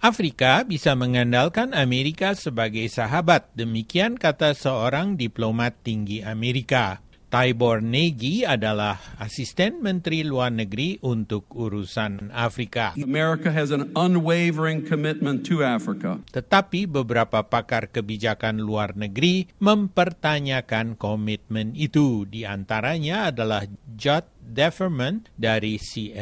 Afrika bisa mengandalkan Amerika sebagai sahabat, demikian kata seorang diplomat tinggi Amerika. Tibor Nagy adalah asisten Menteri Luar Negeri untuk urusan Afrika. America has an unwavering commitment to Africa. Tetapi beberapa pakar kebijakan luar negeri mempertanyakan komitmen itu. Di antaranya adalah Judd Deferman dari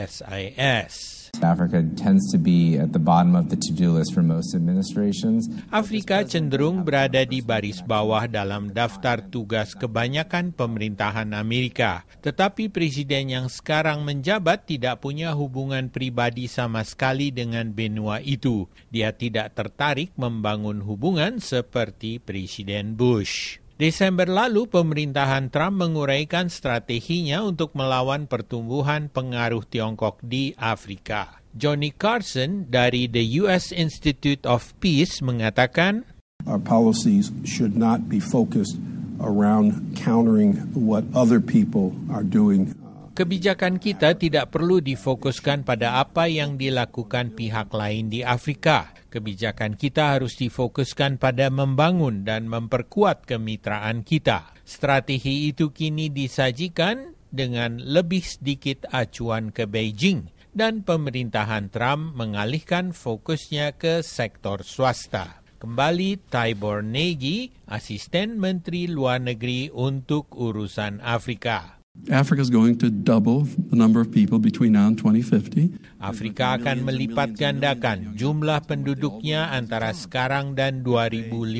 CSIS. Africa tends to be at the bottom of the to-do list for most administrations. Afrika cenderung berada di baris bawah dalam daftar tugas kebanyakan pemerintahan Amerika. Tetapi presiden yang sekarang menjabat tidak punya hubungan pribadi sama sekali dengan benua itu. Dia tidak tertarik membangun hubungan seperti Presiden Bush. Desember lalu, pemerintahan Trump menguraikan strateginya untuk melawan pertumbuhan pengaruh Tiongkok di Afrika. Johnny Carson dari The U.S. Institute of Peace mengatakan, Our policies should not be focused around countering what other people are doing. Kebijakan kita tidak perlu difokuskan pada apa yang dilakukan pihak lain di Afrika. Kebijakan kita harus difokuskan pada membangun dan memperkuat kemitraan kita. Strategi itu kini disajikan dengan lebih sedikit acuan ke Beijing dan pemerintahan Trump mengalihkan fokusnya ke sektor swasta. Kembali Tibor Nagy, asisten Menteri Luar Negeri untuk urusan Afrika. Africa is going to double the number of people between now and 2050. Afrika akan melipat gandakan jumlah penduduknya antara sekarang dan 2050.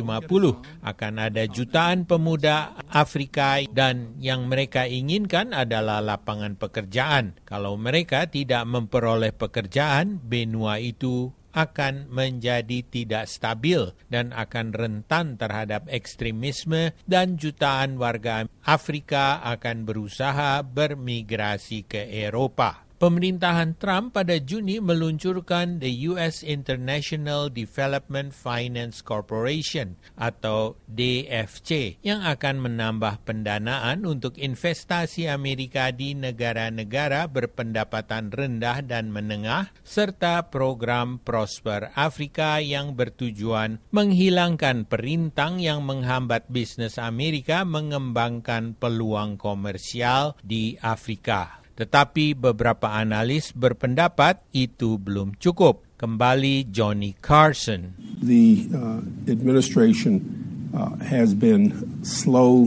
Akan ada jutaan pemuda Afrika dan yang mereka inginkan adalah lapangan pekerjaan. Kalau mereka tidak memperoleh pekerjaan, benua itu akan menjadi tidak stabil dan akan rentan terhadap ekstremisme dan jutaan warga Afrika akan berusaha bermigrasi ke Eropa. Pemerintahan Trump pada Juni meluncurkan the U.S. International Development Finance Corporation atau DFC yang akan menambah pendanaan untuk investasi Amerika di negara-negara berpendapatan rendah dan menengah serta program Prosper Afrika yang bertujuan menghilangkan perintang yang menghambat bisnis Amerika mengembangkan peluang komersial di Afrika. Tetapi beberapa analis berpendapat itu belum cukup. Kembali Johnny Carson. The administration has been slow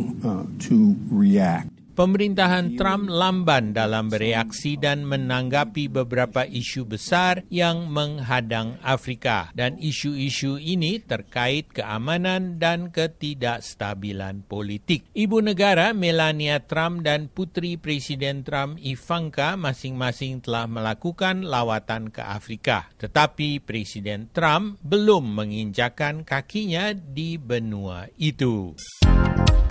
to react. Pemerintahan Trump lamban dalam bereaksi dan menanggapi beberapa isu besar yang menghadang Afrika. Dan isu-isu ini terkait keamanan dan ketidakstabilan politik. Ibu negara Melania Trump dan putri Presiden Trump Ivanka masing-masing telah melakukan lawatan ke Afrika. Tetapi Presiden Trump belum menginjakkan kakinya di benua itu.